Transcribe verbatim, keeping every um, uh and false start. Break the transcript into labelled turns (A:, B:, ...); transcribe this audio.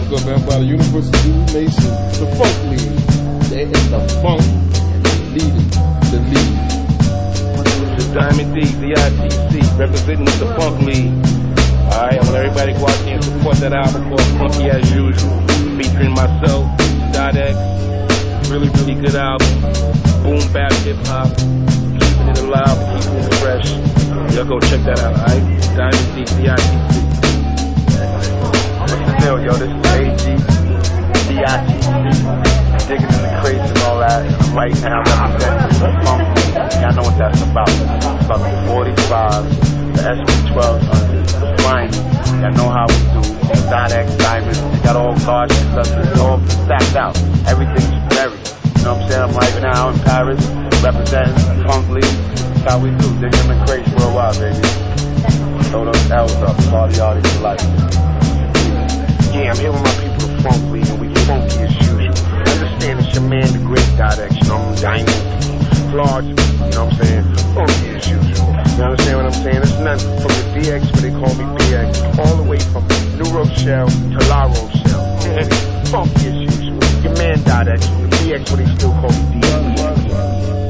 A: represented by the Universal Zulu Nation, the Funk League. They in the funk and they leading the lead.
B: This is Diamond D, D I T C, representing the Funk League. Alright, I want everybody to go out there and support that album called Funky As Usual, featuring myself, Dot X. Really, really good album. Boom bap hip hop, keeping it alive, keeping it fresh. Y'all go check that out, alright? Diamond D, D I T C.
C: What's the deal, yo? This is A G, D I T C, digging in the crates and all that. And right now, representing the funk. Y'all know what that's about. It's about the forty-five, the S P twelve hundred, the Flying. Y'all know how we do. Dot X, Diamond. They got all cards and stuff. It's all stacked out. Everything's buried. You know what I'm saying? I'm right now in Paris, representing the Funk League. That's how we do. Digging in the crates worldwide, baby. Throw those L's up. Party artists for life. Yeah, I'm here with my people, the Funk League, and we funky as usual. Understand it's your man, the great Dot X, you know, I'm Diamond, large, you know what I'm saying, funky as usual. You understand what I'm saying? It's nothing from the D X, where they call me B X, all the way from New Rochelle to La Rochelle. Funky as usual. Your man Dot X, from the D X, where they still call me D X.